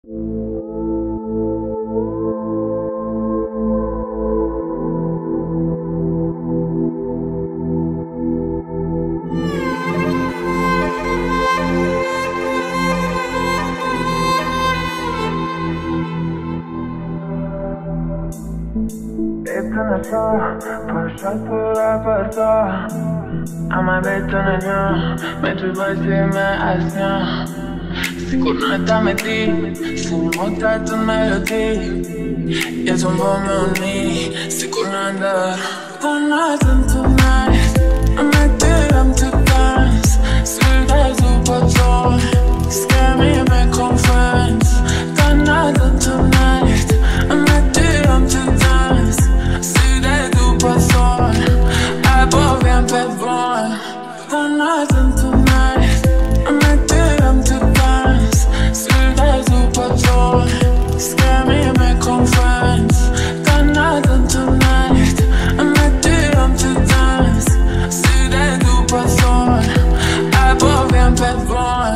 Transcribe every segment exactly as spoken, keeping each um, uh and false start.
Eternasa, passato la porta. Am avut un año, me trebuie să mă asnea. Sigur nu te ameti, să nu mă trat în melodii. Ești un vom uni, sigur n-andar. Tonight and tonight, I'm ready, I'm to dance. Still there's a patrol, scare me and make confidence. Tonight and tonight, I'm ready, I'm to dance. Still there's a patrol, I bought them pet boy. Tonight and tonight, I'm ready, I'm to dance. Still there's a patrol, scare me and make confidence. Tonight and tonight, I'm ready, I'm to dance. Still there's a patrol, I bought them pet boy.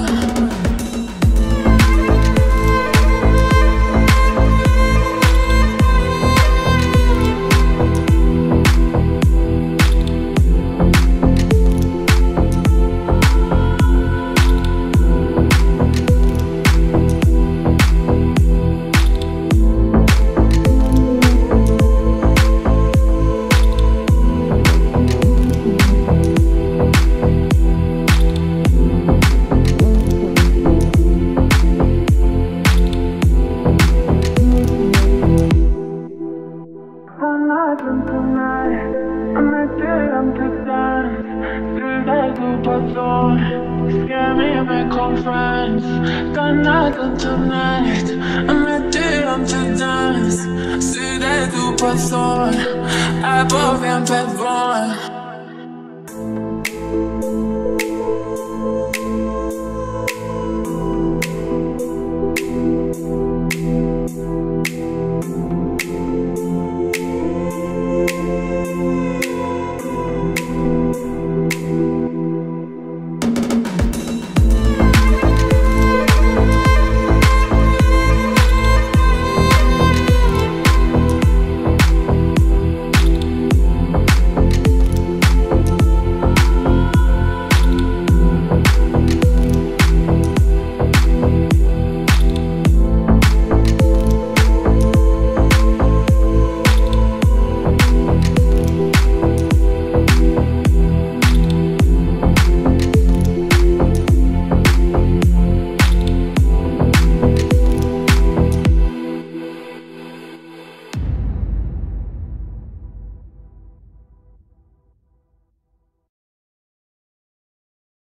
Tonight and tonight, I'm ready, I'm to dance. Still there's a patrol, scare me and make confidence. Tonight and tonight, I'm ready, I'm to dance. Still there's a patrol, I bought them pet boy.